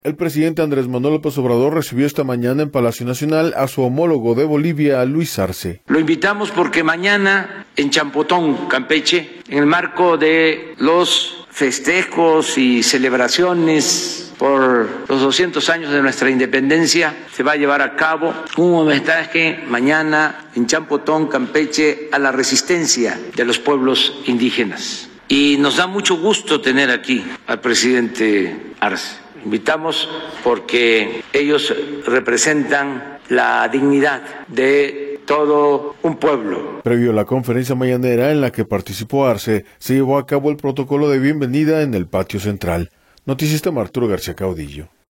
El presidente Andrés Manuel López Obrador recibió esta mañana en Palacio Nacional a su homólogo de Bolivia, Luis Arce. Lo invitamos porque mañana en Champotón, Campeche, en el marco de los festejos y celebraciones por los 200 años de nuestra independencia, se va a llevar a cabo un homenaje mañana en Champotón, Campeche, a la resistencia de los pueblos indígenas. Y nos da mucho gusto tener aquí al presidente Arce. Invitamos porque ellos representan la dignidad de todo un pueblo. Previo a la conferencia mañanera en la que participó Arce, se llevó a cabo el protocolo de bienvenida en el patio central. Noticias de Arturo García Caudillo.